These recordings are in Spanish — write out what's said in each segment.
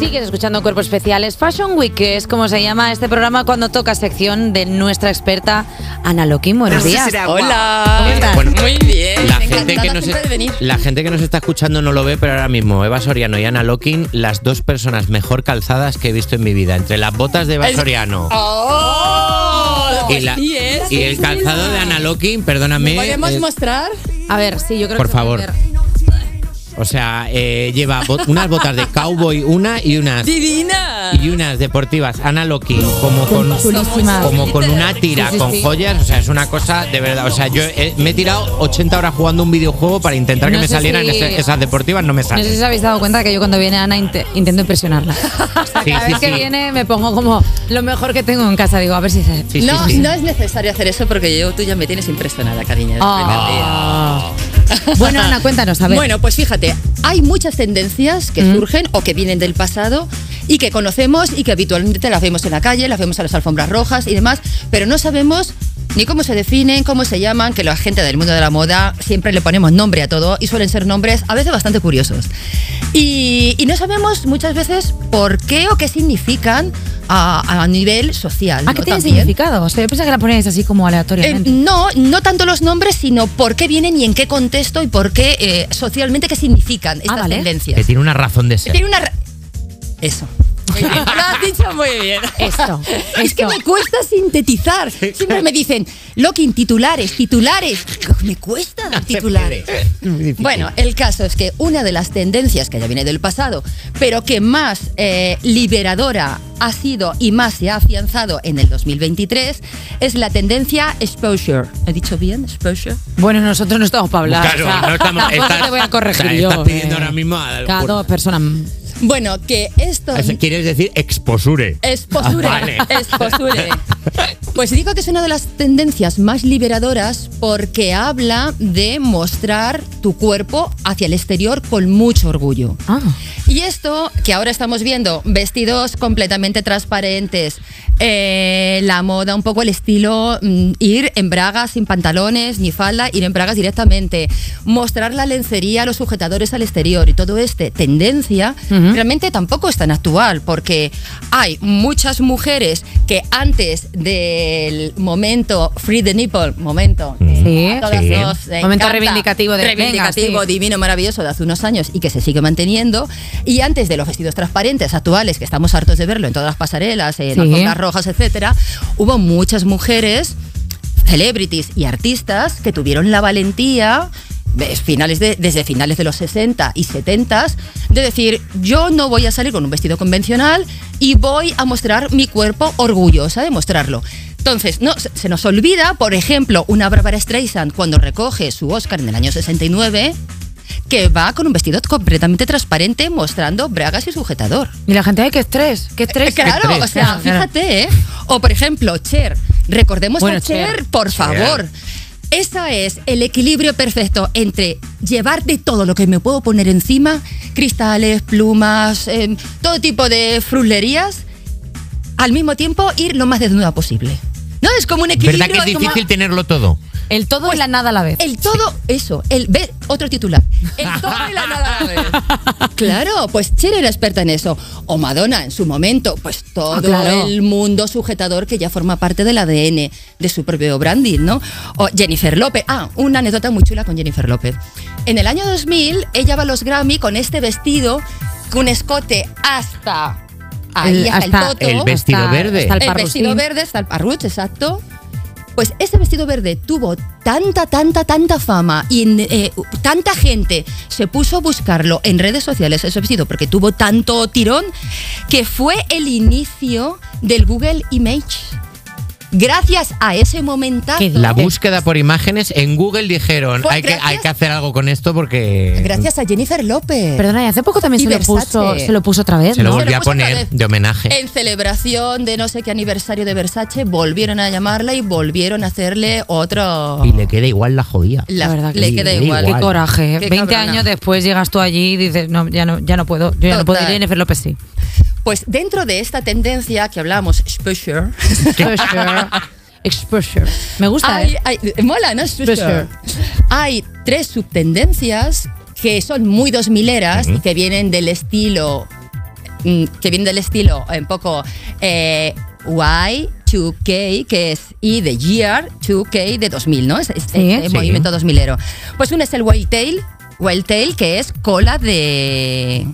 Sigues escuchando Cuerpos Especiales Fashion Week, que es como se llama este programa cuando toca sección de nuestra experta Ana Loquín. Buenos días. Hola. ¿Cómo estás? Bueno, muy bien. La gente que nos está escuchando no lo ve, pero ahora mismo Eva Soriano y Ana Loquín, las dos personas mejor calzadas que he visto en mi vida. Entre las botas de Eva Soriano y el calzado de Ana Loquín, perdóname. ¿Podemos mostrar? A ver, sí, yo creo por que favor. se puede ver. O sea, lleva unas botas de cowboy, y unas deportivas Ana Loquín, como con una tira, sí, con joyas. O sea, es una cosa de verdad. O sea, yo me he tirado 80 horas jugando un videojuego para intentar que me salieran esas deportivas, no me No salen. sé si os habéis dado cuenta que yo cuando viene Ana intento impresionarla. O sea, cada vez que viene me pongo como lo mejor que tengo en casa. Digo, a ver si se... No es necesario hacer eso porque tú ya me tienes impresionada, cariño. Bueno, Ana, cuéntanos, a ver. Bueno, pues fíjate, hay muchas tendencias que surgen o que vienen del pasado y que conocemos y que habitualmente las vemos en la calle, las vemos en las alfombras rojas y demás, pero no sabemos ni cómo se definen, cómo se llaman, que la gente del mundo de la moda siempre le ponemos nombre a todo y suelen ser nombres a veces bastante curiosos. Y no sabemos muchas veces por qué o qué significan a nivel social. ¿A qué tiene significado? O sea, yo pensaba que la poníais así como aleatoriamente. No tanto los nombres, sino por qué vienen y en qué contexto y por qué socialmente qué significan estas tendencias. Que tiene una razón de ser. Eso. Muy bien. Lo has dicho muy bien. Esto. Es que me cuesta sintetizar. Siempre me dicen, Loquín, titulares. Me cuesta dar titulares. Bueno, el caso es que una de las tendencias que ya viene del pasado, pero que más liberadora ha sido y más se ha afianzado en el 2023, es la tendencia exposure. ¿He dicho bien? Exposure. Bueno, nosotros no estamos para hablar. Claro, o sea, no estamos. tampoco te voy a corregir yo. Estás pidiendo ahora mismo cada dos personas. Bueno, que esto... ¿Quieres decir exposure? Exposure. Vale. Exposure. Pues digo que es una de las tendencias más liberadoras porque habla de mostrar tu cuerpo hacia el exterior con mucho orgullo. Y esto, que ahora estamos viendo, vestidos completamente transparentes, la moda, un poco el estilo, ir en bragas sin pantalones ni falda, ir en bragas directamente, mostrar la lencería, los sujetadores al exterior y todo tendencia, realmente tampoco es tan actual porque hay muchas mujeres que antes del momento Free the Nipple, momento reivindicativo divino, maravilloso de hace unos años y que se sigue manteniendo, y antes de los vestidos transparentes actuales que estamos hartos de verlo en todas las pasarelas, en alfombras rojas, etcétera, hubo muchas mujeres, celebrities y artistas que tuvieron la valentía desde finales de los 60 y 70 de decir, yo no voy a salir con un vestido convencional y voy a mostrar mi cuerpo orgullosa de mostrarlo. Entonces, se nos olvida, por ejemplo, una Barbara Streisand cuando recoge su Oscar en el año 69, que va con un vestido completamente transparente mostrando bragas y sujetador. Y la gente, ¡ay, qué estrés! ¡Qué estrés! Claro, o sea, fíjate, ¿eh? O por ejemplo, Cher. Recordemos a Cher, por favor. Esa es el equilibrio perfecto entre llevar de todo lo que me puedo poner encima, cristales, plumas, todo tipo de fruslerías, al mismo tiempo ir lo más desnuda posible. ¿No? Es como un equilibrio. ¿Verdad que es difícil tenerlo todo? El todo y la nada a la vez. El todo, eso. Otro titular. El todo y la nada a la vez. Claro, pues Cher era experta en eso. O Madonna en su momento. Pues todo el mundo sujetador que ya forma parte del ADN de su propio branding, ¿no? O Jennifer López. Una anécdota muy chula con Jennifer López. En el año 2000, ella va a los Grammy con este vestido, con un escote hasta el toto. El vestido verde. El vestido verde, hasta el parruch, exacto. Pues ese vestido verde tuvo tanta fama y tanta gente se puso a buscarlo en redes sociales, ese vestido, porque tuvo tanto tirón, que fue el inicio del Google Image. Gracias a ese momentazo. La búsqueda por imágenes en Google dijeron, hay que hacer algo con esto porque... Gracias a Jennifer López. Perdona, y hace poco también se lo puso otra vez, ¿no? Se lo volvió a poner de homenaje. En celebración de no sé qué aniversario de Versace, volvieron a llamarla y volvieron a hacerle otro... Y le queda igual la jodía. La verdad que le queda igual. Qué coraje. Qué 20 cabrona. años después llegas tú allí y dices, no, ya no puedo. Yo ya no puedo ir, Jennifer López sí. Pues dentro de esta tendencia que hablamos, exposure... Exposure. Me gusta, mola, ¿no? Exposure. Hay 3 subtendencias que son muy 2000eras y que vienen del estilo que viene del estilo un poco Y2K, que es y de Year 2K de 2000, ¿no? El movimiento 2000ero. Pues uno es el Wild Tail, que es cola de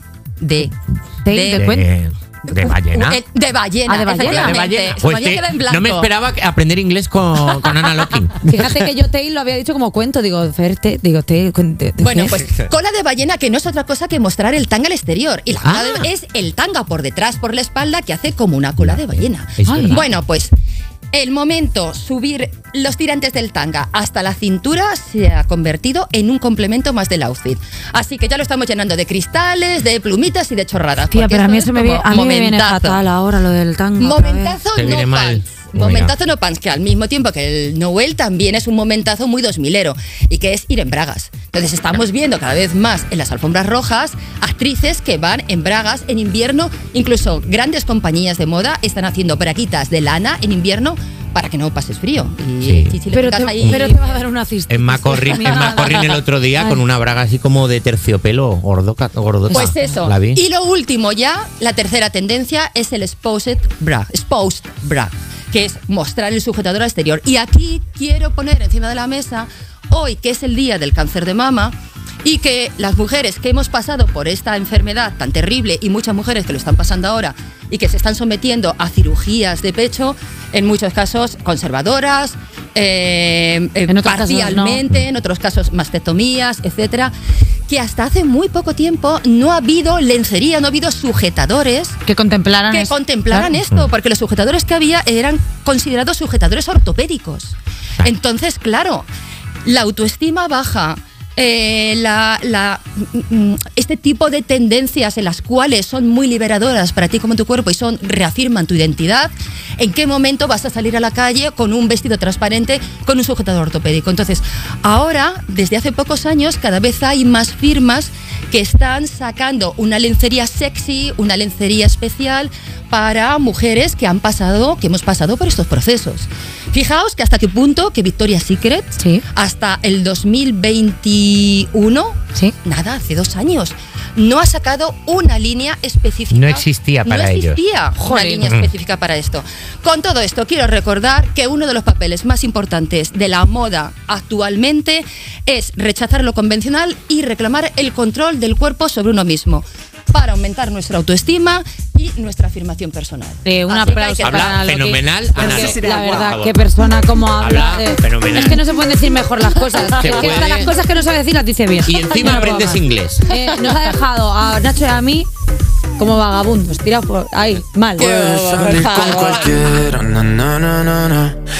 ballena. De ballena. De ballena. Pues no me esperaba aprender inglés con Ana Locking. Fíjate que yo tail lo había dicho como cuento, tail. Bueno, pues cola de ballena, que no es otra cosa que mostrar el tanga al exterior. Y la cola es el tanga por detrás, por la espalda, que hace como una cola de ballena. Bueno, pues el momento subir los tirantes del tanga hasta la cintura se ha convertido en un complemento más del outfit. Así que ya lo estamos llenando de cristales, de plumitas y de chorradas. Tía, pero a mí me viene fatal ahora lo del tanga. Momentazo no pants. Momentazo no pants, que al mismo tiempo que el Noel también es un momentazo muy 2000ero y que es ir en bragas. Entonces estamos viendo cada vez más en las alfombras rojas actrices que van en bragas en invierno. Incluso grandes compañías de moda están haciendo braguitas de lana en invierno para que no pases frío. Pero te va a dar una cista. En McCorrin el otro día con una braga así como de terciopelo gordota. Pues eso. La vi. Y lo último ya, la tercera tendencia es el exposed bra, que es mostrar el sujetador al exterior. Y aquí quiero poner encima de la mesa, hoy que es el día del cáncer de mama, y que las mujeres que hemos pasado por esta enfermedad tan terrible, y muchas mujeres que lo están pasando ahora y que se están sometiendo a cirugías de pecho, en muchos casos conservadoras, parcialmente, en otros casos mastectomías, etcétera, que hasta hace muy poco tiempo no ha habido lencería, no ha habido sujetadores que contemplaran esto, porque los sujetadores que había eran considerados sujetadores ortopédicos. Entonces, claro, la autoestima baja, este tipo de tendencias en las cuales son muy liberadoras para ti como tu cuerpo y reafirman tu identidad. ¿En qué momento vas a salir a la calle con un vestido transparente, con un sujetador ortopédico? Entonces, ahora, desde hace pocos años, cada vez hay más firmas que están sacando una lencería sexy, una lencería especial para mujeres que hemos pasado por estos procesos. Fijaos que hasta qué punto que Victoria's Secret, hasta el 2021, nada, hace 2 años, no ha sacado una línea específica. No existía para ellos. No existía una línea específica para esto. Con todo esto, quiero recordar que uno de los papeles más importantes de la moda actualmente es rechazar lo convencional y reclamar el control del cuerpo sobre uno mismo, para aumentar nuestra autoestima y nuestra afirmación personal. Un aplauso habla fenomenal, Ana. La verdad, qué persona como habla. Fenomenal. Es que no se pueden decir mejor las cosas. Las cosas que no sabe decir las dice bien. Y encima aprendes inglés. Nos ha dejado a Nacho y a mí como vagabundos, tirados por ahí, mal. Puedes salir con cualquiera,